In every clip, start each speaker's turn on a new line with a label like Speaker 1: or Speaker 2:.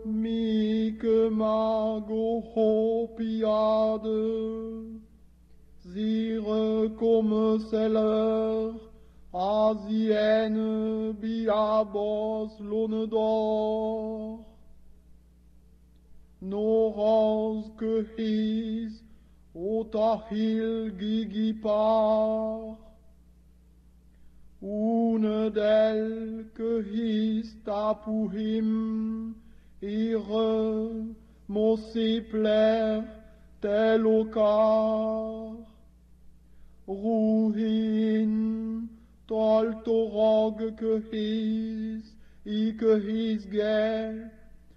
Speaker 1: Mieke mago hopiade, zire comme c'est l'heure, asienne biabos l'aune d'or. Noraz que his, otahil gigipar, une d'elles que his tapuhim, ire mosipler tel okar, ruhin tol torog que his, I que his ger,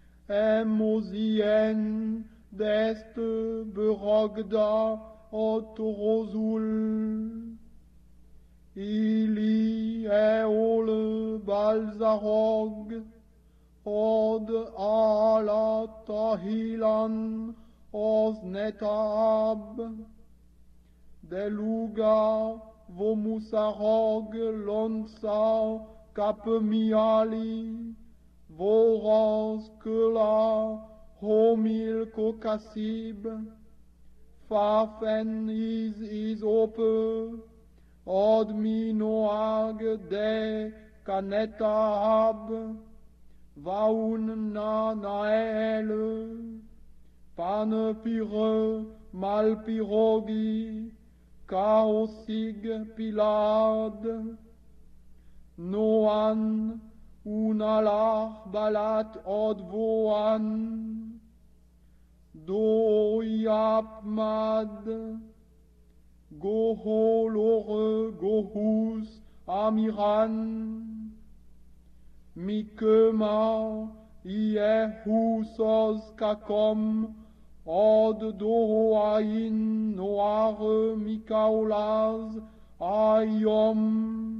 Speaker 1: Mosien d'est berogda otorozul. Ili eol balzarog, od ala tahilan osnetab. Deluga vomusarog lonsa kapmiali, voros que la homil kokasib, fafen is ope, od minoag de kanetab, vaun na naele, pan pire mal pirogi, kaosig pilad, noan, unalar balat od voan, do yapmad, goholore gohus amiran, mikema ie husos kakom, od doain noare mikaolaz ayom,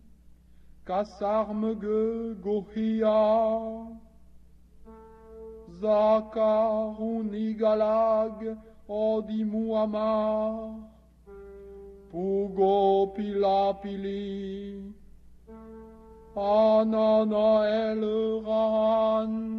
Speaker 1: kasarmege gohia, zakar unigalag odimuamar, pugo pilapili, anana el ran,